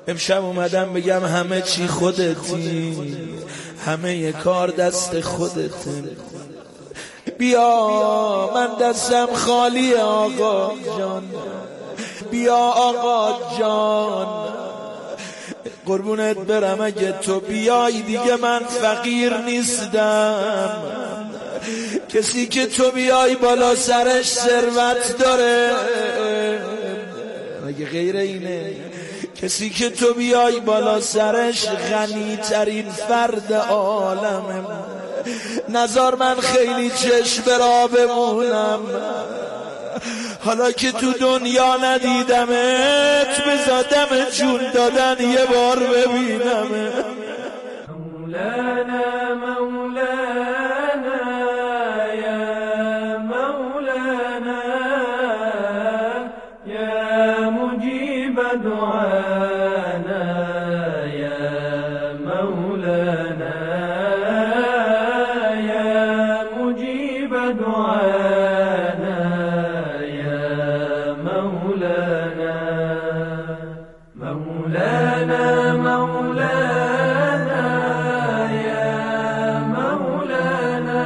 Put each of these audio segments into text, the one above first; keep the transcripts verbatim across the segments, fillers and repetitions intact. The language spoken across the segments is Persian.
امشب اومدم بگم همه چی خودتی، همه ی کار دست خودته. بیا من دستم خالی آقا جان، بیا آقا جان قربونت برم، اگه تو بیای دیگه من فقیر نیستم. کسی که تو بیای بالا سرش ثروت داره، مگه غیر اینه؟ کسی که تو بیای بالا سرش غنی ترین فرد عالمه. نزار من خیلی چشم را بمونم، حالا که تو دنیا ندیدمت بزادم جون دادن یه بار ببینم. مولانا مولانا یا مولانا یا مجیب دعانا یا مولانا یا مجیب دعانا یا مولانا مولانا مولانا یا مولانا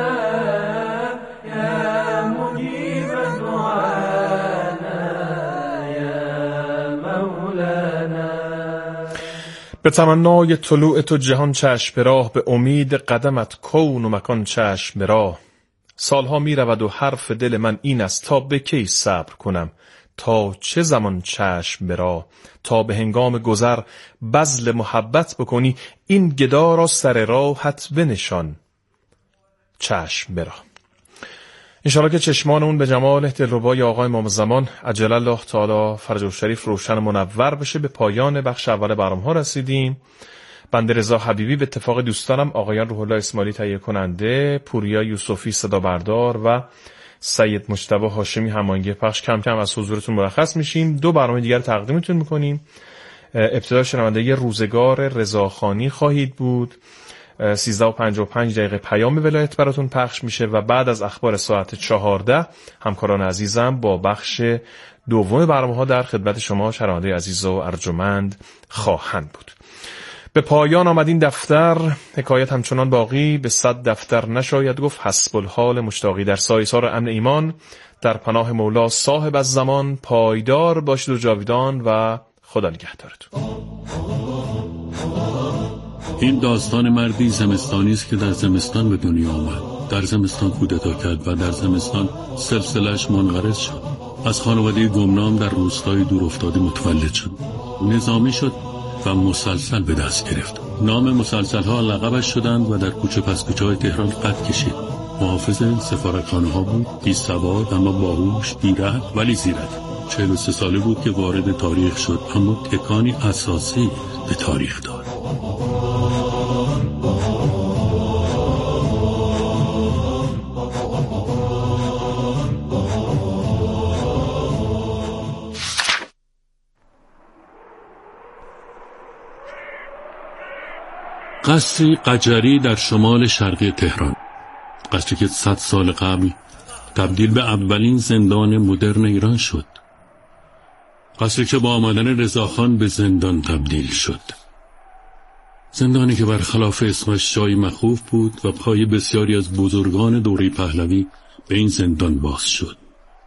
یا مجیب دعانا یا مولانا. به تمنای طلوع تو جهان چشم به راه، به امید قدمت کون و مکان چشم به راه. سالها می رود و حرف دل من این است، تا به کی صبر کنم، تا چه زمان چشم به راه. تا به هنگام گذر بذل محبت بکنی، این گدا را سر راحت بنشان چشم به راه. انشاءالله که چشمانمون به جمال دلربای آقای امام زمان عجل الله تعالی فرجه الشریف روشن منور بشه. به پایان بخش اول برنامه رسیدیم. بنده رضا حبیبی به اتفاق دوستانم آقایان روح الله اسماعیلی تهیه کننده، پوریا یوسفی صدا بردار و سید مجتبی هاشمی هماهنگی پخش کم کم از حضورتون مرخص میشیم. دو برنامه دیگر تقدیمتون میکنیم. ابتدا شنونده روزگار رضاخانی خواهید بود، سیزده و پنجاه و پنج دقیقه پیام ولایت براتون پخش میشه و بعد از اخبار ساعت چهارده همکاران عزیزم با بخش دوم برنامه ها در خدمت شما شنونده عزیز و ارجمند خواهند بود. به پایان آمد این دفتر، حکایت همچنان باقی، به صد دفتر نشاید گفت، حسب الحال مشتاقی در سایسار امن ایمان، در پناه مولا صاحب از زمان. پایدار باشید و جاویدان و خدا نگهدارتون. این داستان مردی زمستانی است که در زمستان به دنیا آمد، در زمستان کودتا کرد و در زمستان سلسله‌اش منقرض شد. از خانواده گمنام در روستای دور افتاده متولد شد، نظامی شد و مسلسل به دست گرفت. نام مسلسل ها لقبش شدند و در کوچه پس کوچه های تهران قد کشید. محافظ سفارتخانه ها بود، بی سواد اما باهوش، بی‌ره ولی زیرک. چهل و سه ساله بود که وارد تاریخ شد، اما تکانی اساسی به تاریخ داد. قصری قجری در شمال شرقی تهران، قصری که صد سال قبل تبدیل به اولین زندان مدرن ایران شد، قصری که با آمدن رضاخان به زندان تبدیل شد، زندانی که برخلاف اسمش جای مخوف بود و پای بسیاری از بزرگان دوره پهلوی به این زندان باز شد.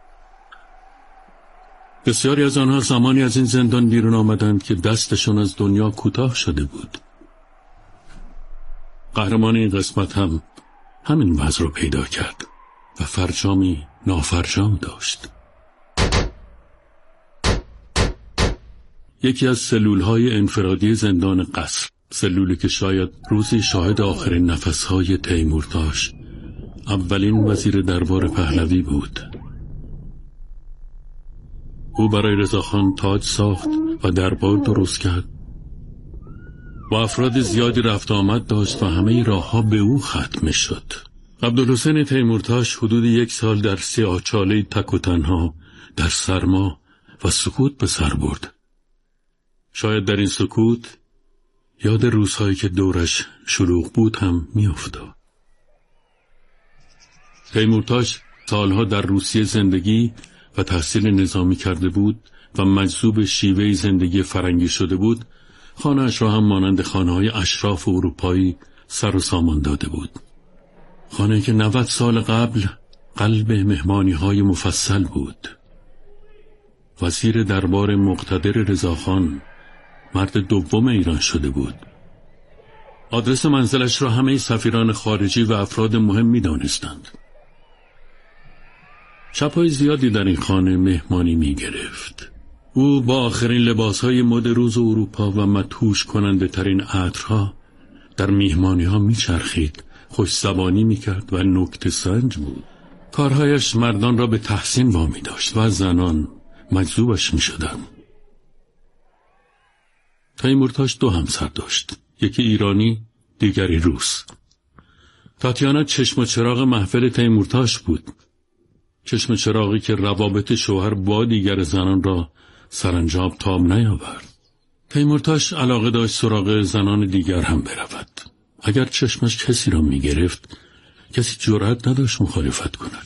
بسیاری از آنها زمانی از این زندان بیرون آمدند که دستشون از دنیا کوتاه شده بود. قهرمان این قسمت هم همین وضع رو پیدا کرد و فرجامی نافرجام داشت. یکی از سلولهای انفرادی زندان قصر، سلولی که شاید روزی شاهد آخرین نفسهای تیمورتاش، اولین وزیر دربار پهلوی بود. او برای رضاخان تاج ساخت و دربار درست کرد. با افراد زیادی رفت آمد داشت و همه راهها به او ختم شد. عبدالحسین تیمورتاش حدود یک سال در سیاهچاله تک و تنها در سرما و سکوت به سر برد. شاید در این سکوت یاد روزهایی که دورش شلوغ بود هم می افتاد. تیمورتاش سالها در روسیه زندگی و تحصیل نظامی کرده بود و مجذوب شیوه زندگی فرنگی شده بود، خانه‌اش را هم مانند خانه‌های اشراف اروپایی سر و سامان داده بود. خانه‌ای که نود سال قبل قلب مهمانی‌های مفصل بود. وزیر دربار مقتدر رضاخان مرد دوم ایران شده بود. آدرس منزلش را همه سفیران خارجی و افراد مهم می دانستند. شب‌های زیادی در این خانه مهمانی می گرفت. او با آخرین لباس‌های مد روز اروپا و مدهوش کننده ترین عطرها در مهمانی‌ها می چرخید، خوش زبانی می کرد و نکته سنج بود. کارهایش مردان را به تحسین وامی داشت و زنان مجذوبش می شدن. تیمورتاش دو همسر داشت، یکی ایرانی، دیگری روس. تاتیانا چشم و چراغ محفل تیمورتاش بود، چشم چراغی که روابط شوهر با دیگر زنان را سرانجام تاب نیاورد. تیمورتاش علاقه داشت سراغ زنان دیگر هم برود. اگر چشمش کسی را می گرفت، کسی جرأت نداشت مخالفت کند.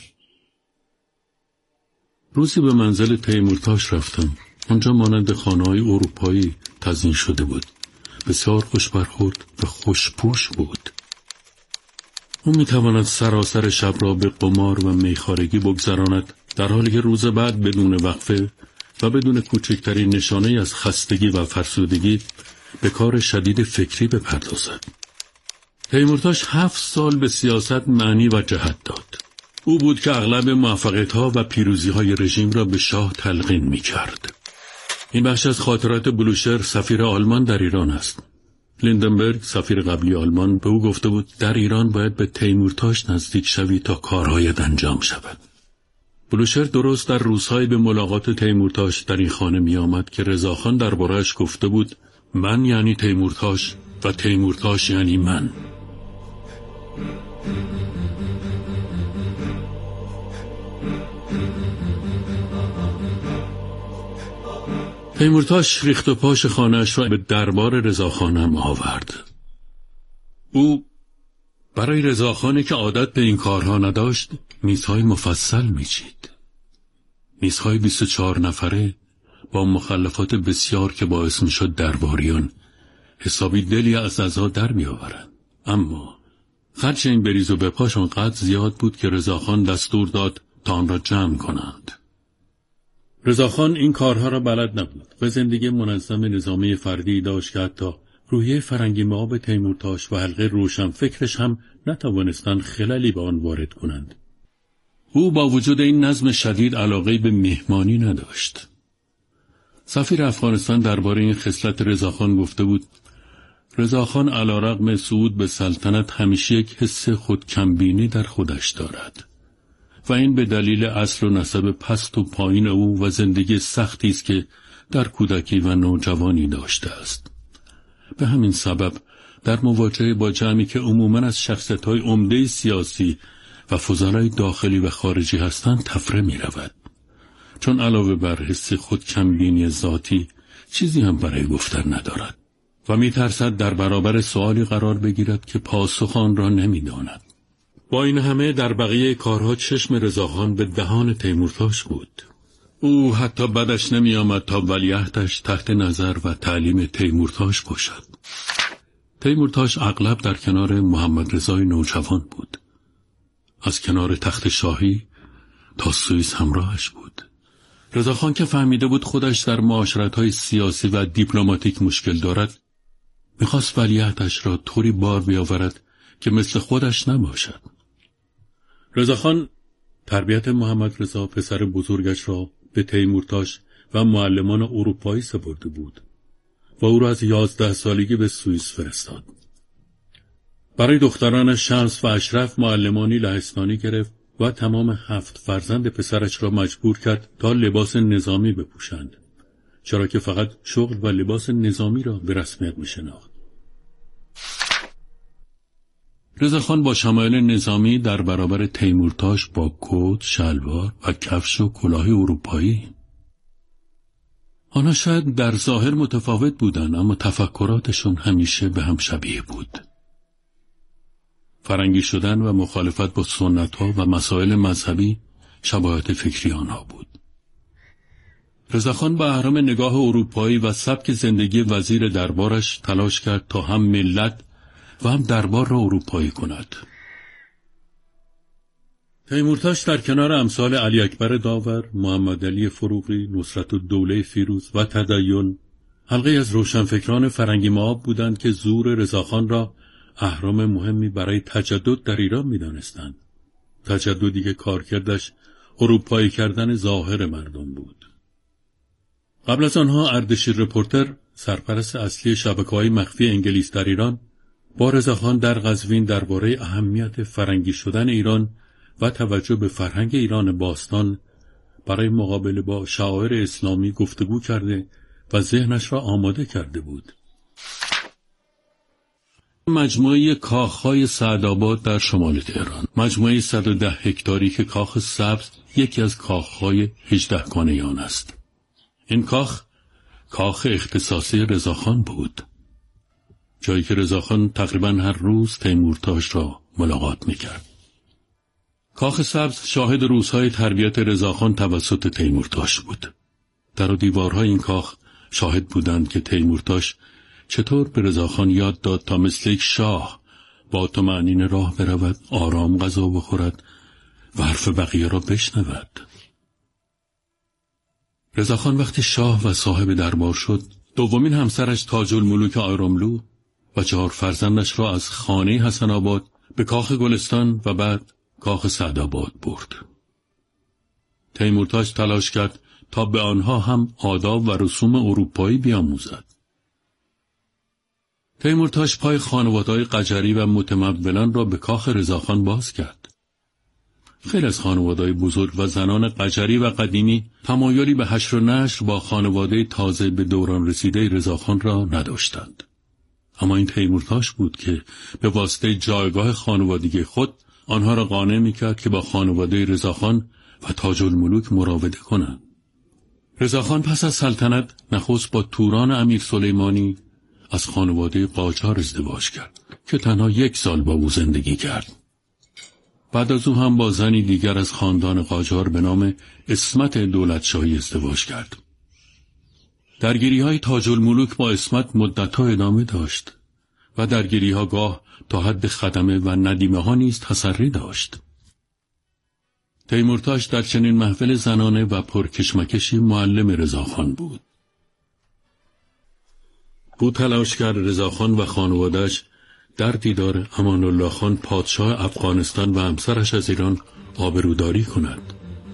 روزی به منزل تیمورتاش رفتم. آنجا مانند خانه‌های اروپایی تزیین شده بود. بسیار خوش برخورد و خوشپوش بود. او میتواند سراسر شب را به قمار و میخارگی بگذراند، در حالی که روز بعد بدون وقفه و بدون کوچکترین نشانه از خستگی و فرسودگی به کار شدید فکری بپردازد. تیمورتاش هفت سال به سیاست معنی و جهت داد. او بود که اغلب موفقیت‌ها و پیروزی‌های رژیم را به شاه تلقین می‌کرد. این بخش از خاطرات بلوشر، سفیر آلمان در ایران است. لیندنبرگ، سفیر قبلی آلمان، به او گفته بود در ایران باید به تیمورتاش نزدیک شوی تا کارهایت انجام شود. بلوشر درست در روزهای به ملاقات تیمورتاش در این خانه می آمد که رضاخان درباره‌اش گفته بود من یعنی تیمورتاش و تیمورتاش یعنی من. تیمورتاش ریخت و پاش خانه‌اش را به دربار رضاخان هم آورد. او برای رضاخانی که عادت به این کارها نداشت میزهای مفصل میچید. میزهای بیست و چهار نفره با مخلفات بسیار که باعث میشد درباریان حسابی دلی از عزا در بیاورند. اما خرج این بریز و بپاش آنقدر زیاد بود که رضاخان دستور داد تا آن را جمع کنند. رضاخان این کارها را بلد نبود و زندگی منظم نظامی فردی داشت که حتی روحیه فرنگی مآب تیمورتاش و حلقه روشن فکرش هم نتوانستند خللی به آن وارد کنند. او با وجود این نظم شدید علاقه به مهمانی نداشت. سفیر افغانستان درباره این خصلت رضاخان گفته بود رضاخان علیرغم صعود به سلطنت همیشه یک حس خودکمبینی در خودش دارد و این به دلیل اصل و نسب پست و پایین او و زندگی سختی است که در کودکی و نوجوانی داشته است. به همین سبب در مواجهه با جمعی که عموماً از شخصیت‌های عمده سیاسی و فضلای داخلی و خارجی هستند تفره می رود. چون علاوه بر حس خودکمبینی ذاتی چیزی هم برای گفتن ندارد و می ترسد در برابر سوالی قرار بگیرد که پاسخ آن را نمی داند. با این همه در بقیه کارها چشم رضاخان به دهان تیمورتاش بود. او حتی بدش نمی آمد تا ولیعهدش تحت نظر و تعلیم تیمورتاش باشد. تیمورتاش اغلب در کنار محمد رضای نوجوان بود. از کنار تخت شاهی تا سوئیس همراهش بود. رضاخان که فهمیده بود خودش در معاشرت‌های سیاسی و دیپلماتیک مشکل دارد، می‌خواست ولیعهدش را طوری بار بیاورد که مثل خودش نباشد. رضاخان تربیت محمد رضا پسر بزرگش را به تیمورتاش و معلمان اروپایی سپرده بود و او را از یازده سالگی به سوئیس فرستاد. برای دخترانش شمس و اشرف معلمانی لهستانی گرفت و تمام هفت فرزند پسرش را مجبور کرد تا لباس نظامی بپوشند، چرا که فقط شغل و لباس نظامی را به رسمیت می‌شناخت. رضاخان با شمایل نظامی در برابر تیمورتاش با کت، شلوار و کفش و کلاه اروپایی. آنها شاید در ظاهر متفاوت بودند اما تفکراتشون همیشه به هم شبیه بود. فرنگی شدن و مخالفت با سنت‌ها و مسائل مذهبی شباهت فکری آنها بود. رضاخان با اهرام نگاه اروپایی و سبک زندگی وزیر دربارش تلاش کرد تا هم ملت و هم دربار را اروپایی کند. تیمورتاش در کنار امثال علی اکبر داور، محمد علی فروغی، نصرتالدوله فیروز و تدین، حلقه از روشنفکران فرنگی مآب بودند که ظهور رضاخان را اهرام مهمی برای تجدد در ایران می‌دانستند. تجددی که کارکردش اروپایی کردن ظاهر مردم بود. قبل از آنها اردشیر رپورتر، سرپرست اصلی شبکه‌های مخفی انگلیس در ایران، با رضاخان در قزوین درباره اهمیت فرنگی شدن ایران و توجه به فرهنگ ایران باستان برای مقابله با شعائر اسلامی گفتگو کرده و ذهنش را آماده کرده بود. مجموعه کاخهای سعدآباد در شمال تهران، مجموعه صد و ده هکتاری که کاخ سبز یکی از کاخهای هجده گانه آن است. این کاخ کاخ اختصاصی رضاخان بود، جایی که رضاخان تقریبا هر روز تیمورتاش را ملاقات میکرد. کاخ سبز شاهد روزهای تربیت رضاخان توسط تیمورتاش بود. در و دیوارهای این کاخ شاهد بودند که تیمورتاش چطور به رضاخان یاد داد تا مثل یک شاه با طمأنینه راه برود، آرام غذا بخورد و حرف بقیه را بشنود. رضاخان وقتی شاه و صاحب دربار شد، دومین همسرش تاج الملوک آراملو و چهار فرزندش را از خانه حسن آباد به کاخ گلستان و بعد کاخ سعدآباد برد. تیمورتاش تلاش کرد تا به آنها هم آداب و رسوم اروپایی بیاموزد. تیمورتاش پای خانواده‌های قجری و متمولان را به کاخ رضاخان باز کرد. خیلی از خانواده‌های بزرگ و زنان قجری و قدیمی تمایلی به حشر و نشر با خانواده تازه به دوران رسیده رضاخان را نداشتند. اما این تیمورتاش بود که به واسطه جایگاه خانوادگی خود آنها را قانع می‌کرد که با خانواده رضاخان و تاج الملوک مراوده کنند. رضاخان پس از سلطنت نخست با توران امیر سلیمانی از خانواده قاجار ازدواج کرد که تنها یک سال با او زندگی کرد. بعد از او هم با زنی دیگر از خاندان قاجار به نام عصمت دولتشاهی ازدواج کرد. درگیری‌های تاج الملوک با عصمت مدت‌ها ادامه داشت و درگیری‌ها گاه تا حد خدمه و ندیمه ها نیز تسری داشت. تیمورتاش در چنین محفل زنانه و پرکشمکشی معلم رضاخان بود. او تلاش کرد رضاخان و خانواده‌اش در دیدار امان الله خان پادشاه افغانستان و همسرش از ایران آبروداری کند.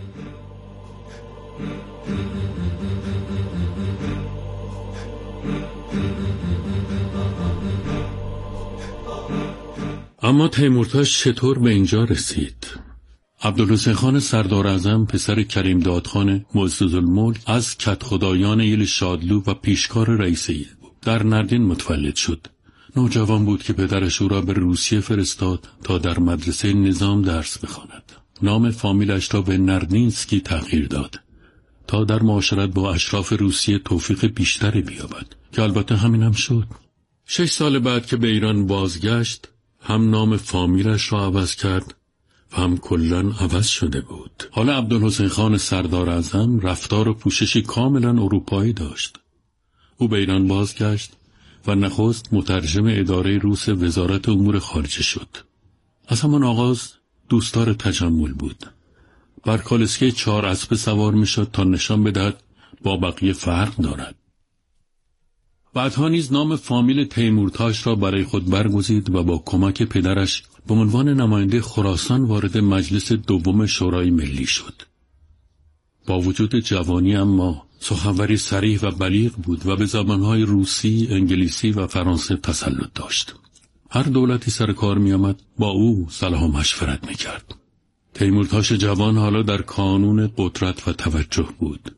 اما تیمورتاش چطور به اینجا رسید؟ عبدالحسین خان سرداراعظم پسر کریم دادخان معززالملک از کدخدایان ایل شادلو و پیشکار رئیس ایل بود. در نردین متولد شد. نوجوان بود که پدرش او را به روسیه فرستاد تا در مدرسه نظام درس بخواند. نام فامیلش را به نردینسکی تغییر داد تا در معاشرت با اشراف روسیه توفیق بیشتری بیابد، که البته همین هم شد. شش سال بعد که به ایران بازگشت، هم نام فامیلش را عوض کرد و هم کلاً عوض شده بود. حالا عبدالحسین خان سرداراعظم رفتار و پوششی کاملاً اروپایی داشت. او به ایران بازگشت و نخست مترجم اداره روس وزارت امور خارجه شد. از همان آغاز دوستدار تجمل بود. بر کالسکه چهار اسب سوار می شد تا نشان بدهد با بقیه فرق دارد. بعدها نیز نام فامیل تیمورتاش را برای خود برگزید و با کمک پدرش به عنوان نماینده خراسان وارد مجلس دوم شورای ملی شد. با وجود جوانی اما سخنوری صریح و بلیغ بود و به زبانهای روسی، انگلیسی و فرانسه تسلط داشت. هر دولتی سر کار می آمد با او صلاح و مشورت می کرد. تیمورتاش جوان حالا در کانون قدرت و توجه بود.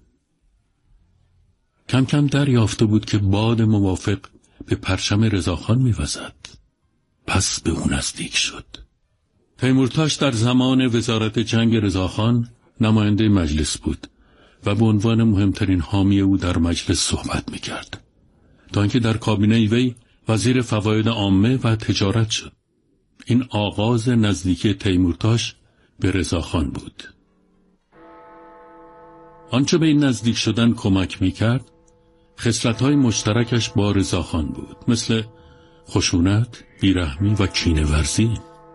کم کم دریافته بود که باد موافق به پرچم رضاخان می وزد. پس به او نزدیک شد. تیمورتاش در زمان وزارت جنگ رضاخان نماینده مجلس بود و به عنوان مهمترین حامی او در مجلس صحبت می کرد، تا اینکه در کابینه وی وزیر فواید عامه و تجارت شد. این آغاز نزدیکی تیمورتاش به رضاخان بود. آنچه به این نزدیک شدن کمک میکرد خصلت‌های مشترکش با رضاخان بود، مثل خشونت، بیرحمی و کینه‌ورزی.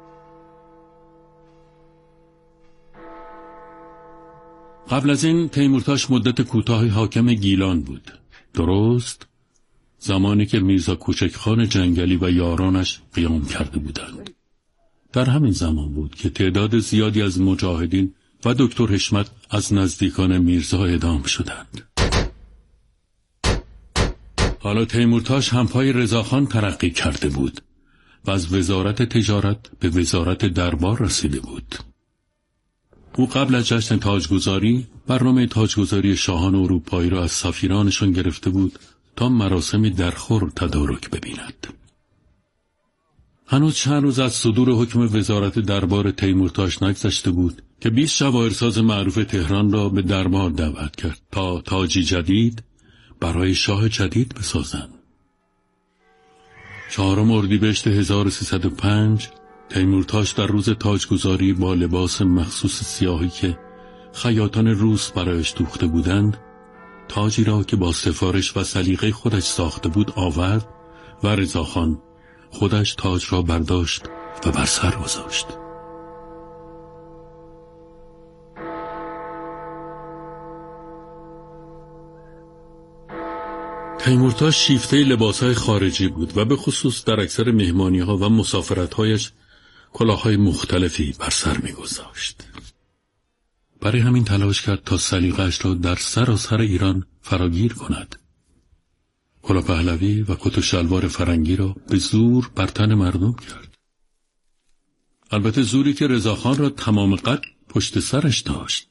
قبل از این تیمورتاش مدت کوتاهی حاکم گیلان بود، درست زمانی که میرزا کوچکخان جنگلی و یارانش قیام کرده بودند. در همین زمان بود که تعداد زیادی از مجاهدین و دکتر حشمت از نزدیکان میرزا اعدام شدند. حالا تیمورتاش هم پای رضاخان ترقی کرده بود و از وزارت تجارت به وزارت دربار رسیده بود. او قبل از جشن تاجگذاری برنامه تاجگذاری شاهان اروپایی را از سفیرانشان گرفته بود تا مراسمی درخور تدارک ببیند. هنوز چند روز از صدور حکم وزارت دربار تیمورتاش نگذشته بود که بیست شواهرساز معروف تهران را به دربار دعوت کرد تا تاجی جدید برای شاه جدید بسازند. چهارم اردیبهشت هزار و سیصد و پنج تیمورتاش در روز تاجگذاری با لباس مخصوص سیاهی که خیاطان روس برایش دوخته بودند، تاجی را که با سفارش و سلیقه خودش ساخته بود آورد و رضاخان خودش تاج را برداشت و بر سر گذاشت. تیمورتاش شیفته لباسهای خارجی بود و به خصوص در اکثر مهمانی‌ها و مسافرت‌هایش کلاه‌های مختلفی بر سر می‌گذاشت. برای همین تلاش کرد تا سلیقه‌اش را در سراسر ایران فراگیر کند. کلاه پهلوی و کت و شلوار فرنگی را به زور بر تن مردم کرد. البته زوری که رضاخان را تمام قد پشت سرش داشت.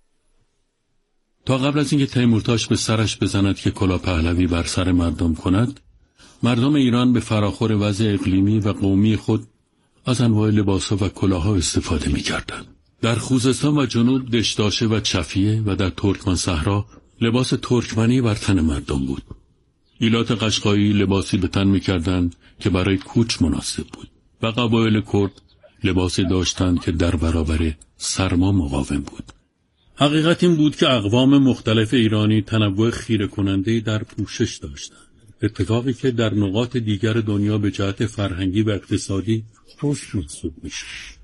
تا قبل از اینکه تیمورتاش به سرش بزند که کلاه پهلوی بر سر مردم کند، مردم ایران به فراخور وضع اقلیمی و قومی خود از انواع لباس‌ها و کلاه‌ها استفاده می‌کردند. در خوزستان و جنوب دشداشه و چفیه و در ترکمن صحرا لباس ترکمنی بر تن مردم بود. ایلات قشقایی لباسی به تن می‌کردند که برای کوچ مناسب بود و قبایل کرد لباسی داشتند که در برابر سرما مقاوم بود. حقیقت این بود که اقوام مختلف ایرانی تنوع خیره کننده در پوشش داشتند، اتفاقی که در نقاط دیگر دنیا به جهت فرهنگی و اقتصادی خوش محسوب میشه.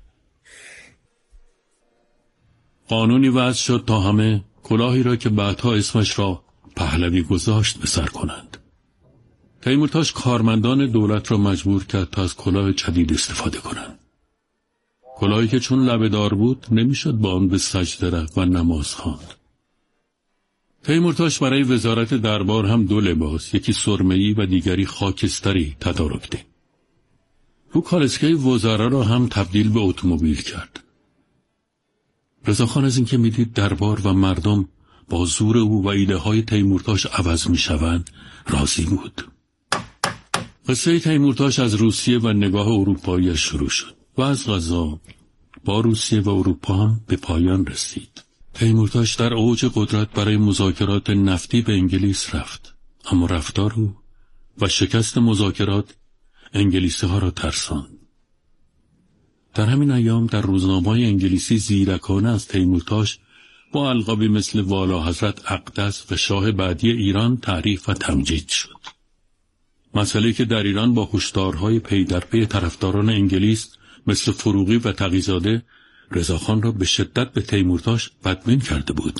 قانونی وضع شد تا همه کلاهی را که بعدها اسمش را پهلوی گذاشت به سر کنند. تیمورتاش کارمندان دولت را مجبور کرد تا از کلاه جدید استفاده کنند. کلاهی که چون لبه‌دار بود نمیشد با آن به سجده رفت و نماز خواند. تیمورتاش برای وزارت دربار هم دو لباس، یکی سرمه‌ای و دیگری خاکستری تدارک داد. او کالسکه وزرا را هم تبدیل به اتومبیل کرد. رضاخان از اینکه میدید دربار و مردم با زور او و ایده های تیمورتاش عوض میشوند راضی بود. قصه تیمورتاش از روسیه و نگاه اروپایی شروع شد و از قضا با روسیه و اروپا هم به پایان رسید. تیمورتاش در اوج قدرت برای مذاکرات نفتی به انگلیس رفت، اما رفتار او و شکست مذاکرات انگلیسی ها را ترساند. در همین ایام در روزنامه‌های انگلیسی زیرکانه از تیمورتاش با القابی مثل والا حضرت اقدس و شاه بعدی ایران تعریف و تمجید شد. مسئله که در ایران با هشدارهای پی در پی طرفداران انگلیس مثل فروغی و تقی‌زاده رضاخان را به شدت به تیمورتاش بدبین کرده بود.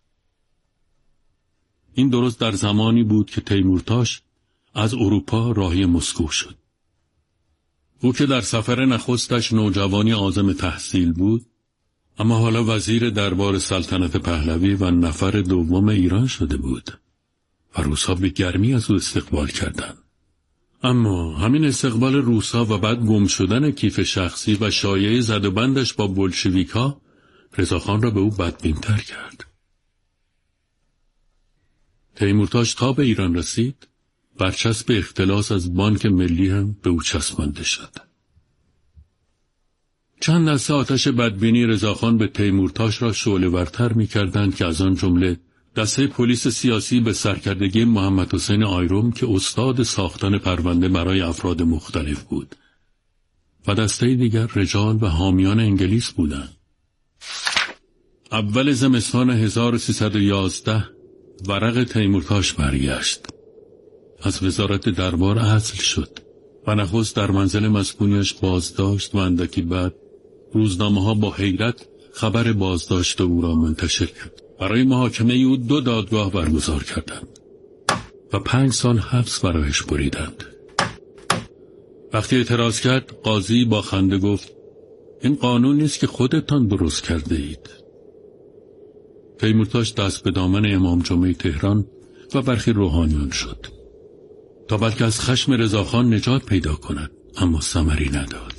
این درست در زمانی بود که تیمورتاش از اروپا راهی مسکو شد. او که در سفر نخستش نوجوانی عازم تحصیل بود، اما حالا وزیر دربار سلطنت پهلوی و نفر دوم ایران شده بود و روس‌ها به گرمی از او استقبال کردند. اما همین استقبال روس‌ها و بعد گم شدن کیف شخصی و شایعه زد و بندش با بولشویک‌ها رضاخان را به او بدبین‌تر کرد. تیمورتاش تا به ایران رسید، برچسب اختلاس از بانک ملی هم به او چسبانده شد. چند دسته آتش بدبینی رضاخان به تیمورتاش را شعله‌ورتر می‌کردند که از آن جمله دسته پلیس سیاسی به سرکردگی محمد حسین آیروم که استاد ساختن پرونده برای افراد مختلف بود و دسته دیگر رجال و حامیان انگلیس بودند. اول زمستان هزار و سیصد و یازده ورق تیمورتاش برگشت. از وزارت دربار عزل شد و نخست در منزل مسکونیش بازداشت و اندکی بعد روزنامه ها با حیرت خبر بازداشت او را منتشر کرد. برای محاکمه او دو دادگاه برگزار کردند و پنج سال حبس برایش بریدند. وقتی اعتراض کرد، قاضی با خنده گفت این قانون نیست که خودتان درست کرده اید. تیمورتاش دست به دامن امام جمعه تهران و برخی روحانیان شد تا بلکه از خشم رضاخان نجات پیدا کند، اما ثمری نداد.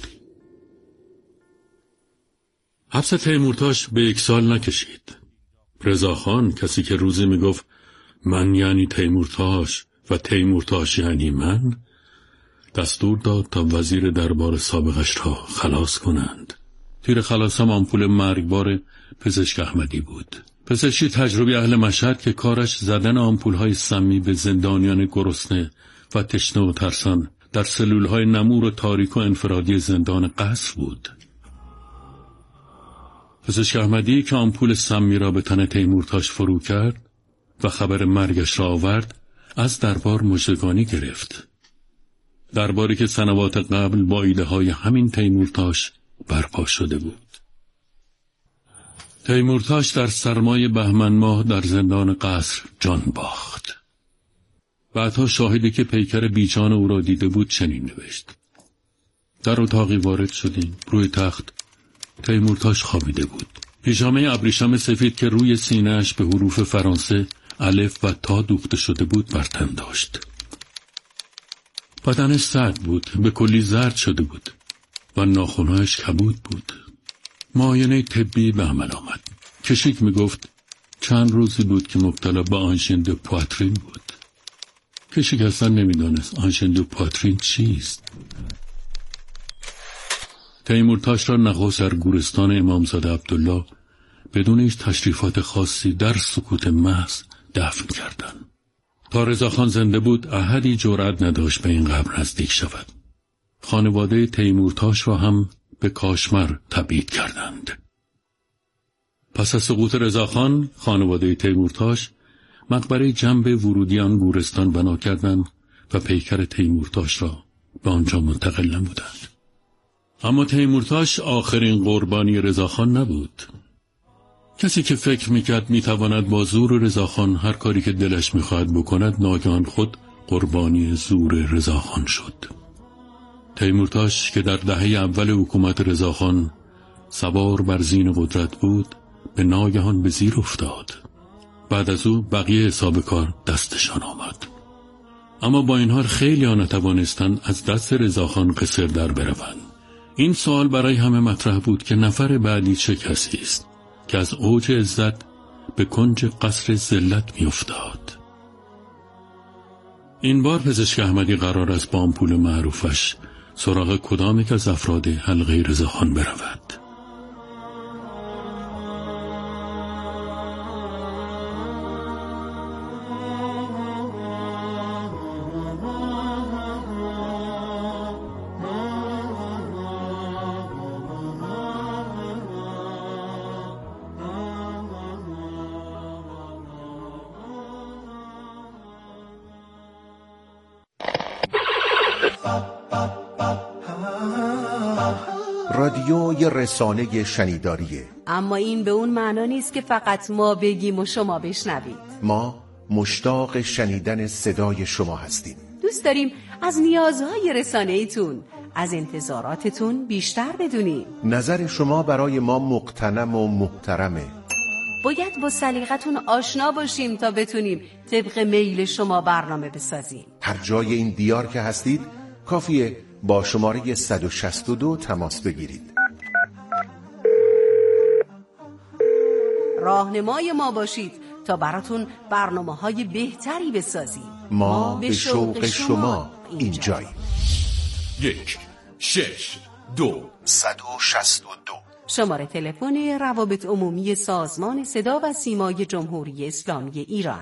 حبس تیمورتاش به یک سال نکشید. رضاخان، کسی که روزی میگفت من یعنی تیمورتاش و تیمورتاش یعنی من، دستور داد تا وزیر دربار سابقش را خلاص کنند. تیر خلاص هم آمپول مرگبار پزشک احمدی بود. پزشکی تجربی اهل مشهد که کارش زدن آمپول‌های سمی به زندانیان گرسنه و تشنه و ترسان در سلول‌های نمور و تاریک و انفرادی زندان قصر بود. پزشک احمدی که آمپول سمی را به تن تیمورتاش فرو کرد و خبر مرگش را آورد، از دربار مژدگانی گرفت. درباری که سنوات قبل با ایده‌های همین تیمورتاش برپا شده بود. تیمورتاش در سرمای بهمن ماه در زندان قصر جان باخت. بعدها شاهدی که پیکر بیجان او را دیده بود چنین نوشت: در اتاقی وارد شدیم. روی تخت تیمورتاش خوابیده بود. پیژامه ابریشم سفید که روی سینه‌اش به حروف فرانسه الف و تا دوخته شده بود بر تن داشت. بدنش سرد بود، به کلی زرد شده بود و ناخن‌هایش کبود بود. معاینه طبی به عمل آمد. کشیک می گفت چند روزی بود که مبتلا به آنژین دو پواترین بود. کشیک اصلا نمی دانست آنژین دو پواترین چیست. تیمورتاش را نخست در گورستان امامزاده عبدالله بدون هیچ تشریفات خاصی در سکوت محض دفن کردند. تا رضاخان زنده بود احدی جرأت نداشت به این قبر نزدیک شود. خانواده تیمورتاش را هم به کاشمر تبعید کردند. پس از سقوط رضاخان خانواده تیمورتاش مقبره جنب ورودی آن گورستان بنا کردند و پیکر تیمورتاش را به آنجا منتقل نمودند. اما تیمورتاش آخرین قربانی رضاخان نبود. کسی که فکر میکرد میتواند با زور رضاخان هر کاری که دلش میخواهد بکند، ناگهان خود قربانی زور رضاخان شد. تیمورتاش که در دهه اول حکومت رضاخان سوار بر زین قدرت بود، به ناگهان به زیر افتاد. بعد از او بقیه حساب کار دستشان آمد. اما با این حال خیلی ها نتوانستند از دست رضاخان قصر در بروند. این سوال برای همه مطرح بود که نفر بعدی چه کسی است که از اوج عزت به کنج قصر ذلت می افتاد. این بار پزشک احمدی قرار است با آمپول معروفش سراغ کدام یک از افراد حلقه رضاخان برود. رادیو یه رسانه شنیداریه، اما این به اون معنا نیست که فقط ما بگیم و شما بشنوید. ما مشتاق شنیدن صدای شما هستیم. دوست داریم از نیازهای رسانه‌ایتون، از انتظاراتتون بیشتر بدونیم. نظر شما برای ما مقتنم و محترمه. باید با سلیقتون آشنا باشیم تا بتونیم طبق میل شما برنامه بسازیم. هر جای این دیار که هستید کافیه با شماره صد و شصت و دو تماس بگیرید. راهنمای ما باشید تا براتون برنامه‌های بهتری بسازیم. ما به شوق شما اینجاییم. یک شش دو صد و شصت و دو شماره تلفن روابط عمومی سازمان صدا و سیمای جمهوری اسلامی ایران.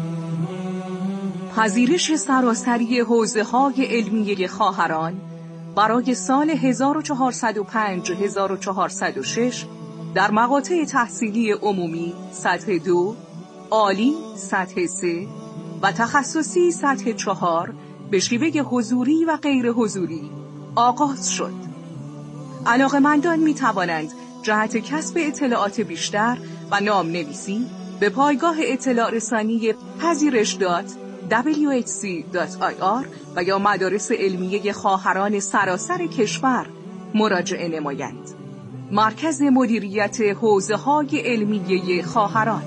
پذیرش سراسری حوزه‌های علمیه خواهران برای سال هزار و چهارصد و پنج هزار و چهارصد و شش در مقاطع تحصیلی عمومی سطح دو، عالی سطح سه و تخصصی سطح چهار به شیوه حضوری و غیر حضوری آغاز شد. علاقه‌مندان می توانند جهت کسب اطلاعات بیشتر و نام نویسی به پایگاه اطلاع رسانی پذیرش دات دبلیو اچ سی دات آی آر و یا مدارس علمیه خواهران سراسر کشور مراجعه نمایند. مرکز مدیریت حوزه‌های علمیه خواهران.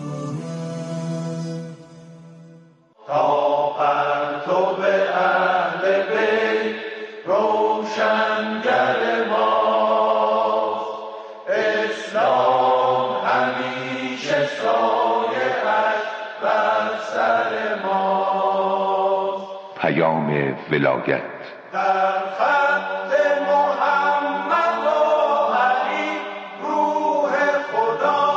تا پرتو اهل بیت روشنگر ماست، اسلام همیشه سایه‌اش بر سر ماست. پیام ولایت در خط محمد و علی روح خدا،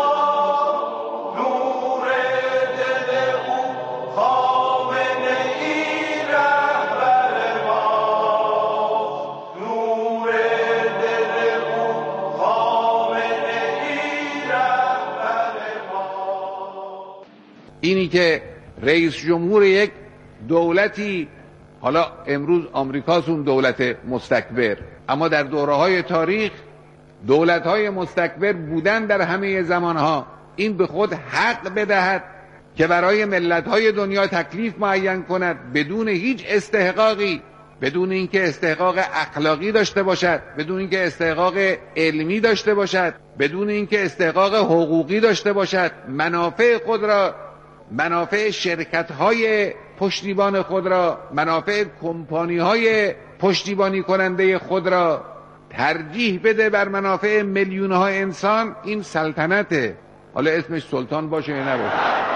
نور دل او خامنه ای رهبر ما، نور دل او خامنه ای رهبر ما. اینی که رئیس جمهور یک دولتی، حالا امروز آمریکاست اون دولت مستکبر، اما در دوره‌های تاریخ دولت‌های مستکبر بودن در همه زمانها، این به خود حق بدهد که برای ملت‌های دنیا تکلیف معین کند بدون هیچ استحقاقی، بدون اینکه استحقاق اخلاقی داشته باشد، بدون اینکه استحقاق علمی داشته باشد، بدون اینکه استحقاق حقوقی داشته باشد، منافع خود را، منافع شرکت‌های پشتیبان خود را، منافع کمپانی‌های پشتیبانی کننده خود را ترجیح بده بر منافع میلیون‌ها انسان. این سلطنته، حالا اسمش سلطان باشه یا نباشه.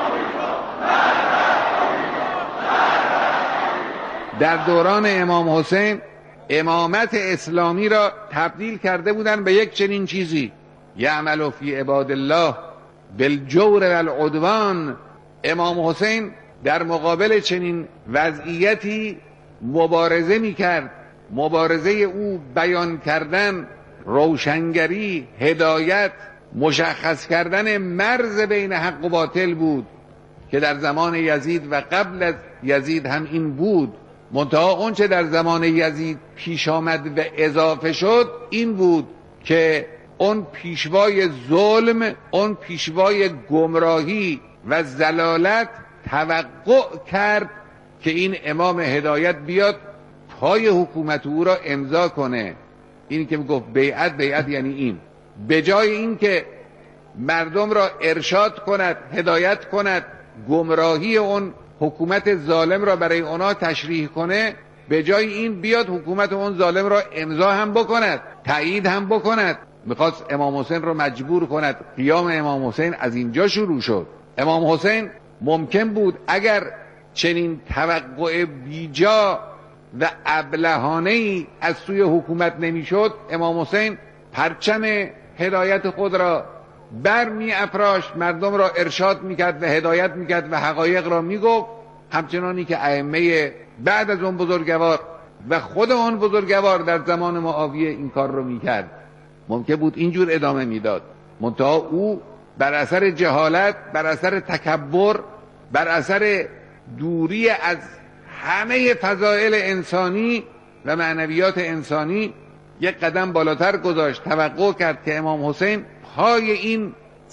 در دوران امام حسین امامت اسلامی را تبدیل کرده بودن به یک چنین چیزی، یعمل فی عباد الله بالجور والعدوان. امام حسین در مقابل چنین وضعیتی مبارزه می‌کرد. مبارزه او بیان کردن، روشنگری، هدایت، مشخص کردن مرز بین حق و باطل بود که در زمان یزید و قبل از یزید هم این بود. منتها اون چه در زمان یزید پیش آمد و اضافه شد این بود که اون پیشوای ظلم، اون پیشوای گمراهی و ضلالت توقع کرد که این امام هدایت بیاد پای حکومت او را امضا کنه. این که میگفت بیعت، بیعت یعنی این، به جای این که مردم را ارشاد کند، هدایت کند، گمراهی اون حکومت ظالم را برای اونا تشریح کنه، به جای این بیاد حکومت اون ظالم را امضا هم بکند، تایید هم بکند. میخواست امام حسین را مجبور کند. قیام امام حسین از اینجا شروع شد. امام حسین ممکن بود اگر چنین توقع بیجا و ابلهانه‌ای از سوی حکومت نمیشد، امام حسین پرچم هدایت خود را بر می افراشت، مردم را ارشاد میکرد و هدایت میکرد و حقایق را میگفت، همچنانی که ائمه بعد از اون بزرگوار و خود اون بزرگوار در زمان معاویه این کار رو میکرد. ممکن بود اینجور ادامه میداد، منتها او بر اثر جهالت، بر اثر تکبر، بر اثر دوری از همه فضائل انسانی و معنویات انسانی یک قدم بالاتر گذاشت. توقع کرد که امام حسین پای این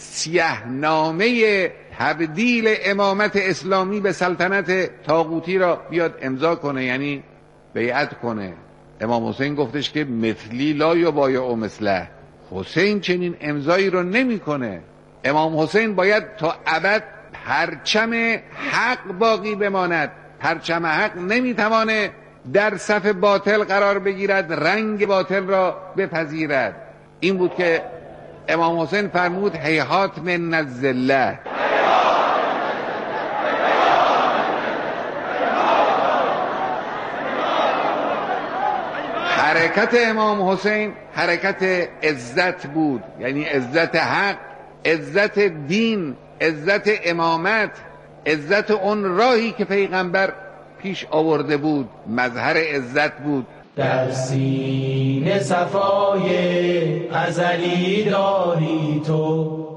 سیحنامه تبدیل امامت اسلامی به سلطنت طاغوتی را بیاد امضا کنه، یعنی بیعت کنه. امام حسین گفتش که مثلی لا یبایع مثله، حسین چنین امضایی رو نمیکنه. امام حسین باید تا ابد پرچم حق باقی بماند. پرچم حق نمیتوانه در صف باطل قرار بگیرد، رنگ باطل را بپذیرد. این بود که امام حسین فرمود هیهات من الذله. حرکت امام حسین حرکت عزت بود، یعنی عزت حق، عزت دین، عزت امامت، عزت اون راهی که پیغمبر پیش آورده بود. مظهر عزت بود. در سینه صفای ازلی داری تو.